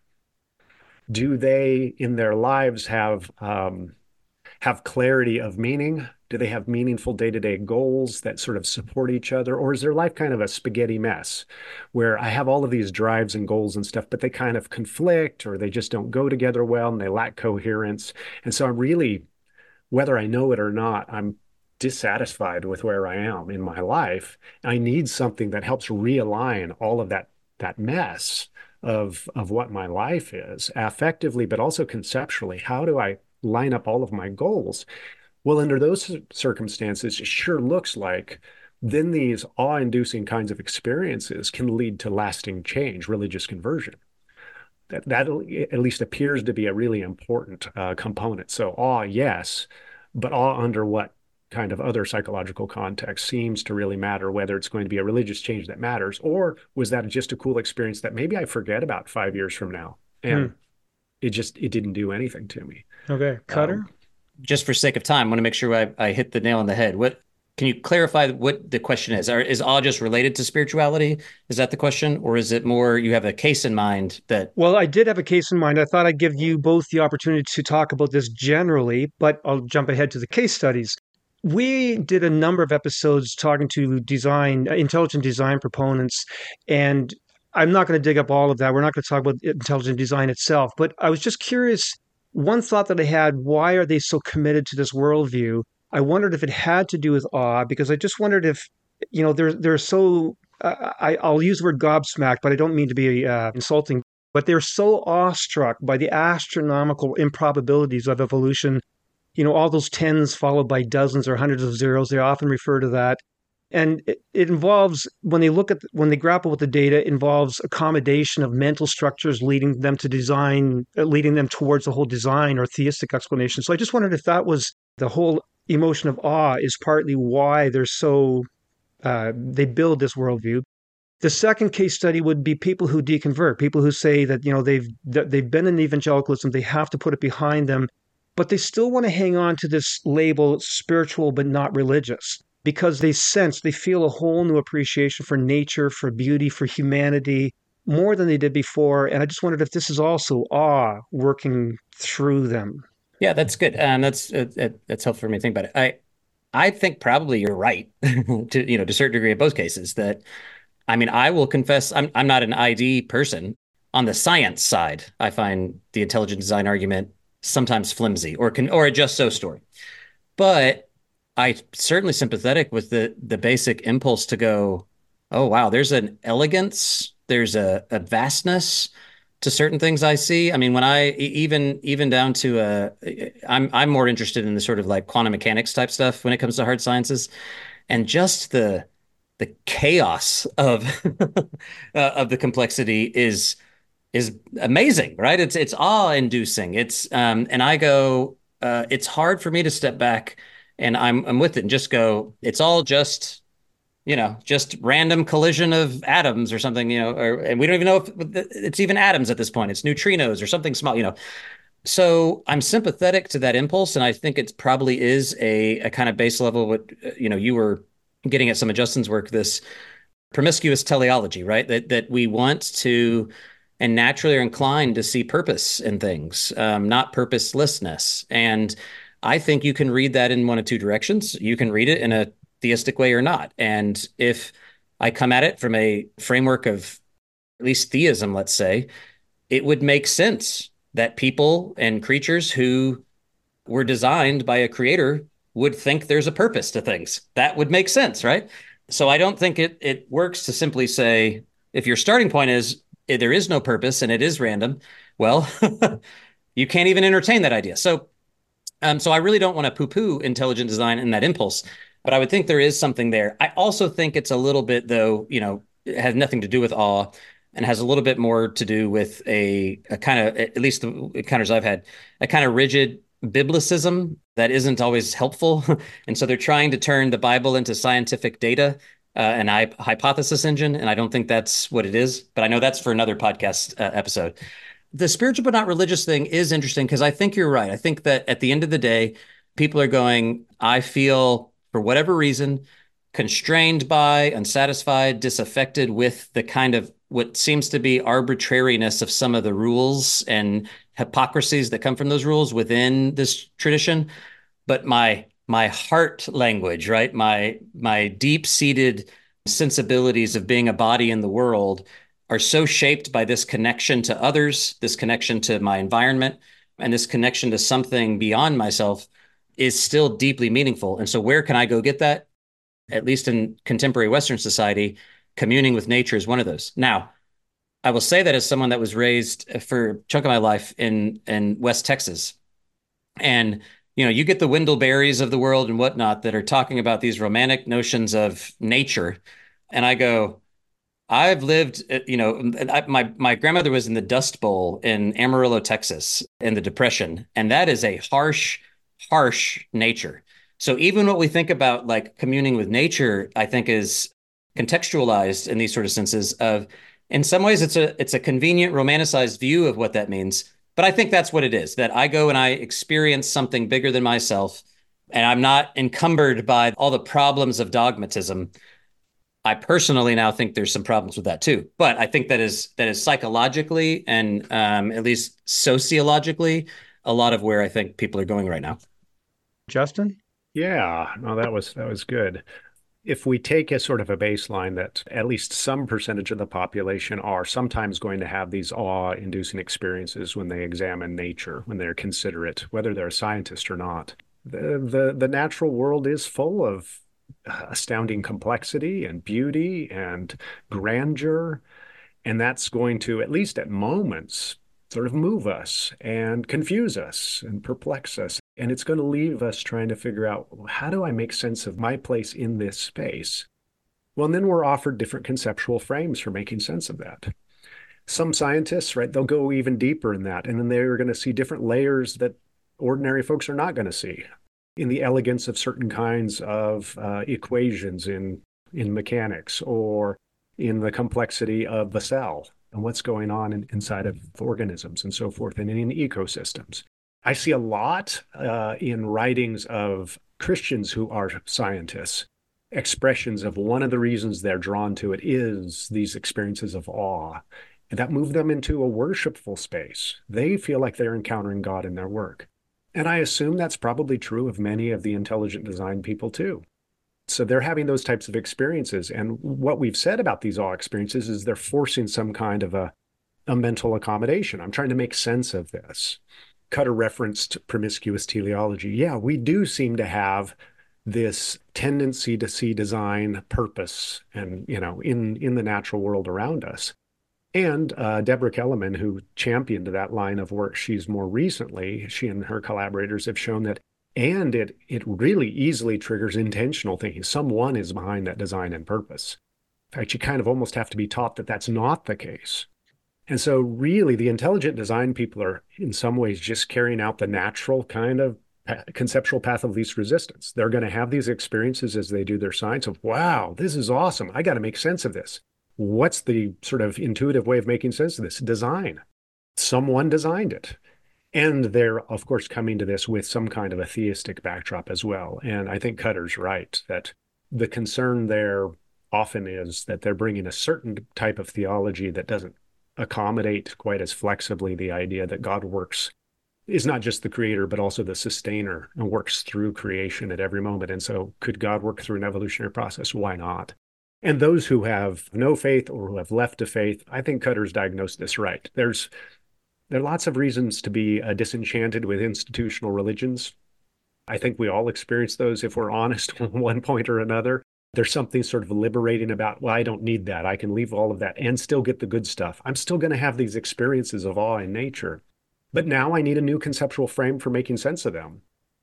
Do they, in their lives, have clarity of meaning? Do they have meaningful day-to-day goals that sort of support each other? Or is their life kind of a spaghetti mess where I have all of these drives and goals and stuff, but they kind of conflict or they just don't go together well and they lack coherence? And so I'm really, whether I know it or not, I'm dissatisfied with where I am in my life. I need something that helps realign all of that mess of what my life is affectively, but also conceptually. How do I line up all of my goals? Well, under those circumstances, it sure looks like then these awe-inducing kinds of experiences can lead to lasting change, religious conversion. That at least appears to be a really important component. So awe, yes, but awe under what kind of other psychological context seems to really matter, whether it's going to be a religious change that matters, or was that just a cool experience that maybe I forget about 5 years from now, and it didn't do anything to me. Okay, Cutter? Just for sake of time, I want to make sure I hit the nail on the head. What can you clarify what the question is? Is awe just related to spirituality? Is that the question? Or is it more you have a case in mind that... Well, I did have a case in mind. I thought I'd give you both the opportunity to talk about this generally, but I'll jump ahead to the case studies. We did a number of episodes talking to intelligent design proponents, and I'm not going to dig up all of that. We're not going to talk about intelligent design itself, but I was just curious. One thought that I had, why are they so committed to this worldview? I wondered if it had to do with awe, because I just wondered if, they're so, I'll use the word gobsmacked, but I don't mean to be insulting, but they're so awestruck by the astronomical improbabilities of evolution. All those tens followed by dozens or hundreds of zeros, they often refer to that. And it involves, when they grapple with the data, it involves accommodation of mental structures leading them towards the whole design or theistic explanation. So I just wondered if that was the whole emotion of awe is partly why they're so, they build this worldview. The second case study would be people who deconvert, people who say that, they've been in evangelicalism, they have to put it behind them, but they still want to hang on to this label, spiritual but not religious, because they feel a whole new appreciation for nature, for beauty, for humanity, more than they did before. And I just wondered if this is also awe working through them. Yeah, that's good. That's helpful for me to think about it. I think probably you're right to a certain degree in both cases. That, I mean, I will confess I'm not an ID person. On the science side, I find the intelligent design argument sometimes flimsy or a just so story. But I certainly sympathetic with the basic impulse to go, oh wow, there's an elegance, there's a vastness to certain things I see. I mean, when I even down to I'm more interested in the sort of like quantum mechanics type stuff when it comes to hard sciences, and just the chaos of of the complexity is amazing, right? It's awe-inducing. And I go, it's hard for me to step back, and I'm with it and just go, it's all just random collision of atoms or something, and we don't even know if it's even atoms at this point. It's neutrinos or something small. So I'm sympathetic to that impulse, and I think it probably is a kind of base level what you were getting at some of Justin's work, this promiscuous teleology, right? That we want to and naturally are inclined to see purpose in things, not purposelessness. And I think you can read that in one of two directions. You can read it in a theistic way or not. And if I come at it from a framework of at least theism, let's say, it would make sense that people and creatures who were designed by a creator would think there's a purpose to things. That would make sense, right? So I don't think it works to simply say, if your starting point is there is no purpose and it is random, well, you can't even entertain that idea. So I really don't want to poo-poo intelligent design and that impulse, but I would think there is something there. I also think it's a little bit, though, it has nothing to do with awe and has a little bit more to do with a kind of, at least the encounters I've had, a kind of rigid biblicism that isn't always helpful. And so they're trying to turn the Bible into scientific data, and hypothesis engine. And I don't think that's what it is, but I know that's for another podcast episode. The spiritual but not religious thing is interesting because I think you're right. I think that at the end of the day, people are going, I feel for whatever reason, constrained by, unsatisfied, disaffected with the kind of what seems to be arbitrariness of some of the rules and hypocrisies that come from those rules within this tradition. But my heart language, right? My deep-seated sensibilities of being a body in the world are so shaped by this connection to others, this connection to my environment, and this connection to something beyond myself. is still deeply meaningful. And so where can I go get that? At least in contemporary Western society, communing with nature is one of those. Now, I will say that as someone that was raised for a chunk of my life in West Texas, and you get the Wendell Berries of the world and whatnot that are talking about these romantic notions of nature, and I go, I've lived, my grandmother was in the Dust Bowl in Amarillo, Texas, in the Depression, and that is a harsh, harsh nature. So even what we think about like communing with nature, I think is contextualized in these sort of senses of, in some ways, it's a convenient, romanticized view of what that means. But I think that's what it is, that I go and I experience something bigger than myself, and I'm not encumbered by all the problems of dogmatism. I personally now think there's some problems with that too, but I think that is psychologically and at least sociologically a lot of where I think people are going right now. Justin? Yeah, no, that was good. If we take a sort of a baseline that at least some percentage of the population are sometimes going to have these awe-inducing experiences when they examine nature, when they're considerate, whether they're a scientist or not. The natural world is full of astounding complexity and beauty and grandeur, and that's going to, at least at moments, sort of move us and confuse us and perplex us. And it's going to leave us trying to figure out, how do I make sense of my place in this space? Well, and then we're offered different conceptual frames for making sense of that. Some scientists, right, they'll go even deeper in that, and then they're going to see different layers that ordinary folks are not going to see in the elegance of certain kinds of equations in mechanics, or in the complexity of the cell and what's going on inside of organisms and so forth, and in ecosystems. I see a lot in writings of Christians who are scientists, expressions of one of the reasons they're drawn to it is these experiences of awe. And that moved them into a worshipful space. They feel like they're encountering God in their work. And I assume that's probably true of many of the intelligent design people too. So they're having those types of experiences. And what we've said about these awe experiences is they're forcing some kind of a mental accommodation. I'm trying to make sense of this. Cutter referenced promiscuous teleology. Yeah, we do seem to have this tendency to see design, purpose, and in the natural world around us. And Deborah Kellerman, who championed that line of work, she's more recently, she and her collaborators have shown that, and it really easily triggers intentional thinking. Someone is behind that design and purpose. In fact, you kind of almost have to be taught that that's not the case. And so really the intelligent design people are in some ways just carrying out the natural kind of conceptual path of least resistance. They're going to have these experiences as they do their science of, wow, this is awesome. I got to make sense of this. What's the sort of intuitive way of making sense of this? Design. Someone designed it. And they're, of course, coming to this with some kind of a theistic backdrop as well. And I think Cutter's right that the concern there often is that they're bringing a certain type of theology that doesn't accommodate quite as flexibly the idea that God works, is not just the creator, but also the sustainer, and works through creation at every moment. And so could God work through an evolutionary process? Why not? And those who have no faith or who have left a faith, I think Cutter's diagnosed this right. There are lots of reasons to be disenchanted with institutional religions. I think we all experience those if we're honest on one point or another. There's something sort of liberating about, well, I don't need that. I can leave all of that and still get the good stuff. I'm still going to have these experiences of awe in nature. But now I need a new conceptual frame for making sense of them.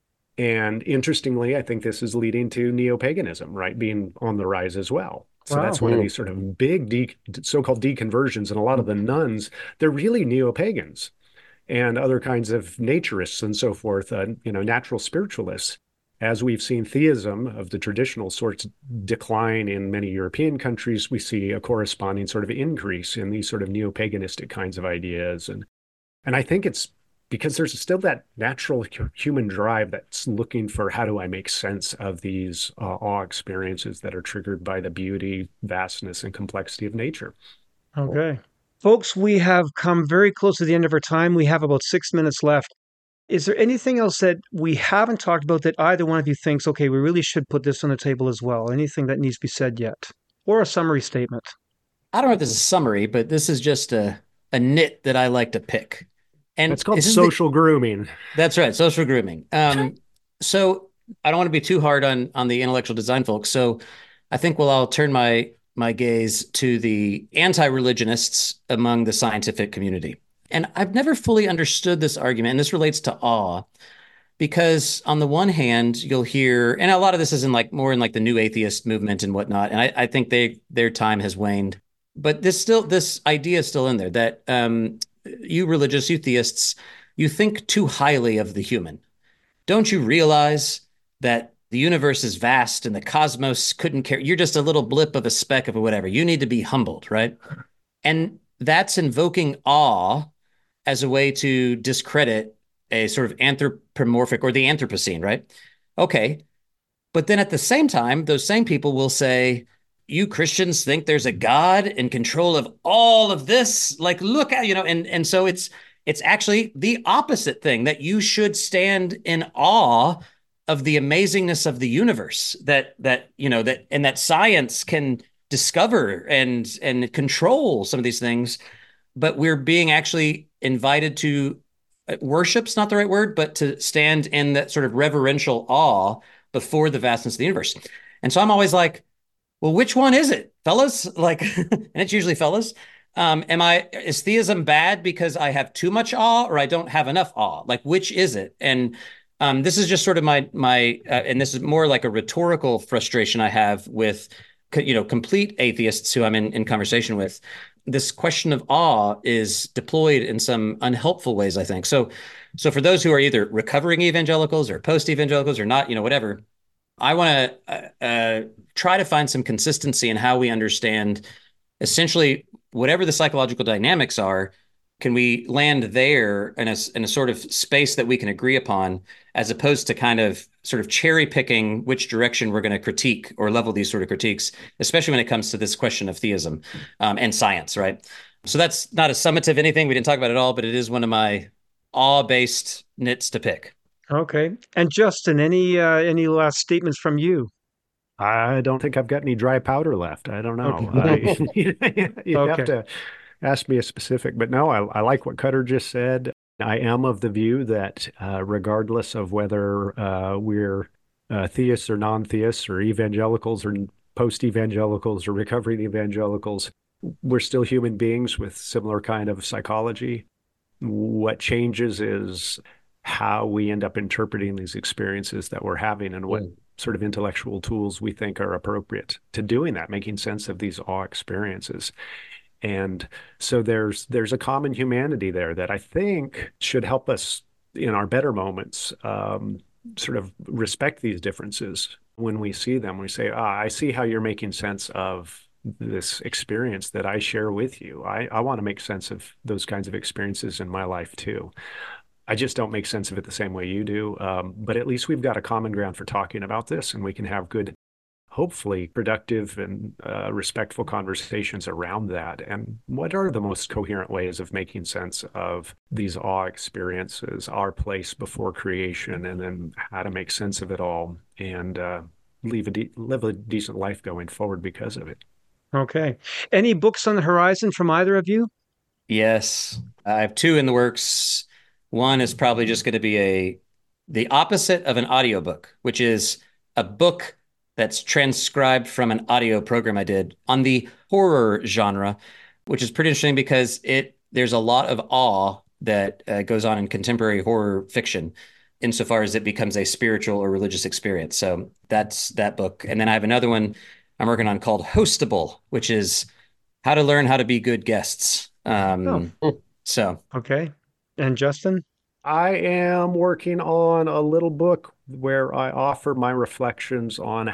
And interestingly, I think this is leading to neo-paganism, right, being on the rise as well. So that's one of these sort of big so-called deconversions. And a lot of the nuns, they're really neo-pagans, and other kinds of naturists and so forth, natural spiritualists. As we've seen theism of the traditional sorts decline in many European countries, we see a corresponding sort of increase in these sort of neo-paganistic kinds of ideas. And I think it's because there's still that natural human drive that's looking for, how do I make sense of these awe experiences that are triggered by the beauty, vastness, and complexity of nature. Okay. Folks, we have come very close to the end of our time. We have about 6 minutes left. Is there anything else that we haven't talked about that either one of you thinks, okay, we really should put this on the table as well? Anything that needs to be said yet? Or a summary statement? I don't know if this is a summary, but this is just a nit that I like to pick. And it's called social grooming. That's right, social grooming. So I don't want to be too hard on the intellectual design folks. So I think I'll turn my gaze to the anti-religionists among the scientific community. And I've never fully understood this argument, and this relates to awe, because on the one hand, you'll hear, and a lot of this is in like more in like the new atheist movement and whatnot, and I think their time has waned. But this idea is still in there that you religious, you theists, you think too highly of the human. Don't you realize that the universe is vast and the cosmos couldn't care? You're just a little blip of a speck of whatever. You need to be humbled, right? And that's invoking awe as a way to discredit a sort of anthropomorphic or the Anthropocene, right? Okay. But then at the same time, those same people will say, you Christians think there's a God in control of all of this. Like, look at, and so it's actually the opposite thing that you should stand in awe of the amazingness of the universe and that science can discover and control some of these things, but we're being actually invited to worship's not the right word, but to stand in that sort of reverential awe before the vastness of the universe. And so I'm always like, well, which one is it, fellas? Like, and it's usually fellas. Is theism bad because I have too much awe or I don't have enough awe? Like, which is it? And this is just sort of and this is more like a rhetorical frustration I have with, complete atheists who I'm in conversation with. This question of awe is deployed in some unhelpful ways, I think. So for those who are either recovering evangelicals or post evangelicals or not, whatever, I want to try to find some consistency in how we understand essentially whatever the psychological dynamics are. Can we land there in a sort of space that we can agree upon, as opposed to kind of sort of cherry picking which direction we're going to critique or level these sort of critiques, especially when it comes to this question of theism and science, right? So that's not a summative anything we didn't talk about at all, but it is one of my awe-based nits to pick. Okay. And Justin, any last statements from you? I don't think I've got any dry powder left. I don't know. Okay. You'd have Okay. to ask me a specific, but no, I like what Cutter just said. I am of the view that regardless of whether we're theists or non-theists or evangelicals or post-evangelicals or recovering evangelicals, we're still human beings with similar kind of psychology. What changes is how we end up interpreting these experiences that we're having and what sort of intellectual tools we think are appropriate to doing that, making sense of these awe experiences. And so there's a common humanity there that I think should help us in our better moments sort of respect these differences when we see them. We say, I see how you're making sense of this experience that I share with you. I want to make sense of those kinds of experiences in my life too. I just don't make sense of it the same way you do. But at least we've got a common ground for talking about this, and we can have good, hopefully productive and respectful conversations around that. And what are the most coherent ways of making sense of these awe experiences, our place before creation, and then how to make sense of it all and live a decent life going forward because of it. Okay. Any books on the horizon from either of you? Yes, I have two in the works. One is probably just going to be the opposite of an audiobook, which is a book that's transcribed from an audio program I did on the horror genre, which is pretty interesting because there's a lot of awe that goes on in contemporary horror fiction insofar as it becomes a spiritual or religious experience. So that's that book. And then I have another one I'm working on called Hostable, which is how to learn how to be good guests. Oh, So okay. And Justin? I am working on a little book where I offer my reflections on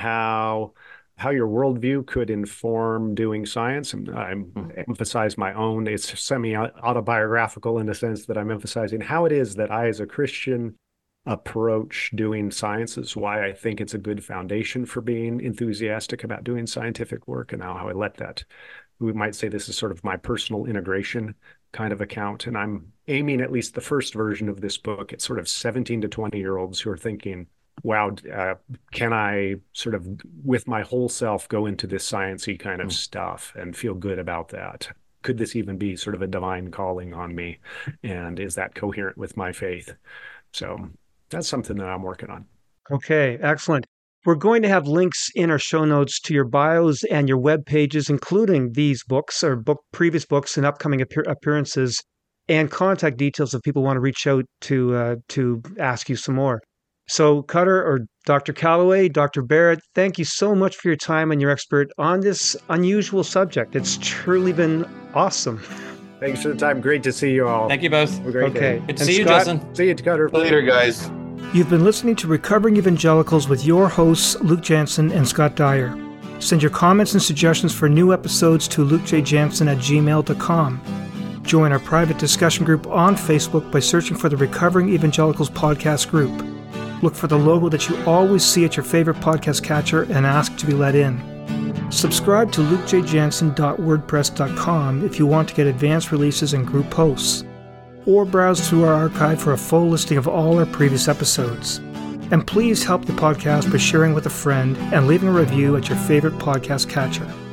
how your worldview could inform doing science. And I emphasize my own, it's semi-autobiographical in the sense that I'm emphasizing how it is that I, as a Christian, approach doing sciences, why I think it's a good foundation for being enthusiastic about doing scientific work, and how I let that, we might say this is sort of my personal integration kind of account. And I'm aiming at least the first version of this book at sort of 17 to 20-year-olds who are thinking, wow, can I sort of with my whole self go into this sciencey kind of stuff and feel good about that? Could this even be sort of a divine calling on me? And is that coherent with my faith? So that's something that I'm working on. Okay, excellent. We're going to have links in our show notes to your bios and your web pages, including these books or previous books and upcoming appearances, and contact details if people want to reach out to ask you some more. So, Cutter or Dr. Calloway, Dr. Barrett, thank you so much for your time and your expert on this unusual subject. It's truly been awesome. Thanks for the time. Great to see you all. Thank you both. Have a great day. Good to see you, Justin. See you, Cutter. Later, guys. You've been listening to Recovering Evangelicals with your hosts, Luke Jansen and Scott Dyer. Send your comments and suggestions for new episodes to lukejjansen@gmail.com. Join our private discussion group on Facebook by searching for the Recovering Evangelicals podcast group. Look for the logo that you always see at your favorite podcast catcher and ask to be let in. Subscribe to lukejjansen.wordpress.com if you want to get advanced releases and group posts, or browse through our archive for a full listing of all our previous episodes. And please help the podcast by sharing with a friend and leaving a review at your favorite podcast catcher.